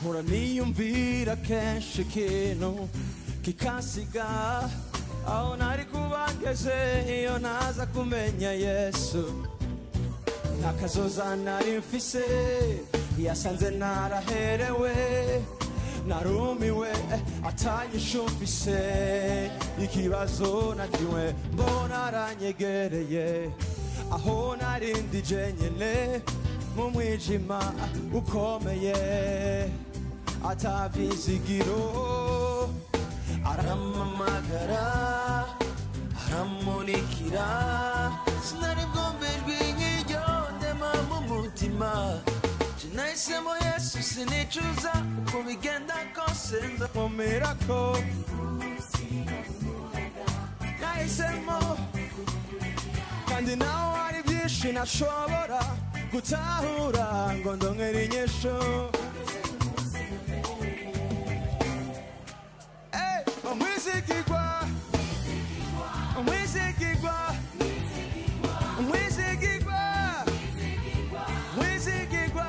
ora niyumvira kenshi ikintu kikasiga aho nari kuba ngeze iyo naza kumenya Yesu nakazoza nari mfise yasanze naraherewe narumiwe atanyishumvise ikibazo nagiwe mbona aranyegereye aho narindi jenyene mu mwijima ukomeye atavyizigiro aramamagara aramunikira sinari bwombejwe nk'iryo ndema mu mutima nahisemo Yesu sinicuza uko bigenda kose nzakomerako nahisemo kandi naho hari byinshi nashobora gutahura ngo ndongere inyishu umwizigirwa umwizigirwa umwizigirwa umwizigirwa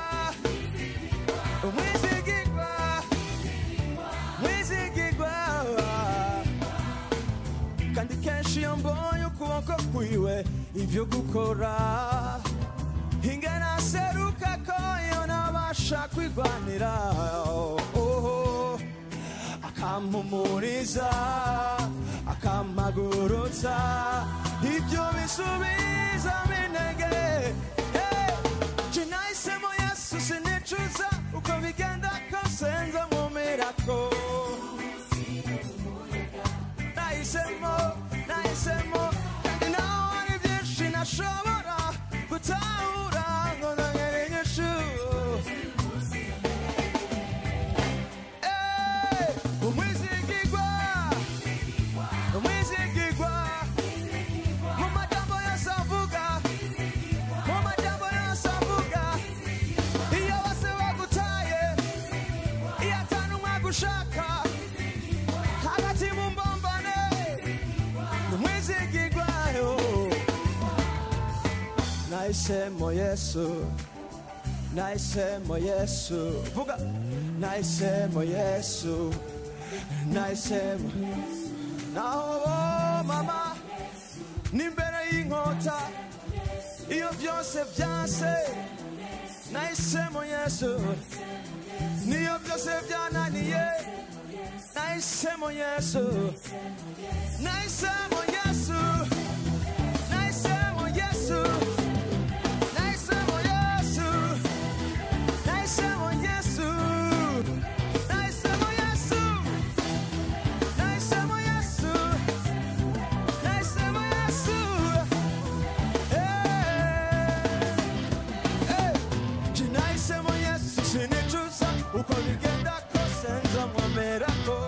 umwizigirwa umwizigirwa kandi kenshi iyo mbonye ukuboko kwiwe ivyo gukora ingana seruka ko iyo nabasha kwigwanira akampumuriza akampagurutsa ibyo bisubiza intege je nahisemo Yesu sinicuza uko bigenda kose nzamumirako nahisemo kandi naho hari byinshi nashobora gutahura ngo ndongere inyishu umwizigirwa umwizigirwa mu majambo yose avuga mu majambo yose avuga iyo bose bagutaye iyo atanumwe agushaka hagati mu mbombane umwizigirwa nahisemo Yesu nahisemo Yesu vuga nahisemo Yesu nahisemo naho mama nimbere y'inkota iyo byose byase nahisemo Yesu niyo byose byananiye nahisemo Yesu nahisemo Yesu nahisemo Yesu nahisemo Yesu nahisemo Yesu nahisemo Yesu nahisemo Yesu nahisemo Yesu nahisemo Yesu sinicuza uko bigenda kose nzamumerako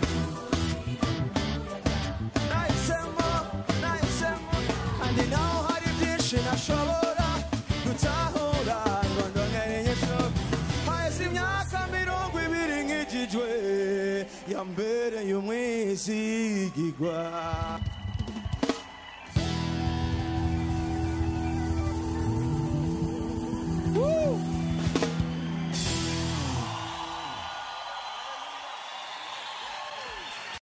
nahisemo kandi naho hari byinshi nashobora gutahura ngo ndongere inyishu haheze imyaka 20 nk'ijijwe yambereye umwizigirwa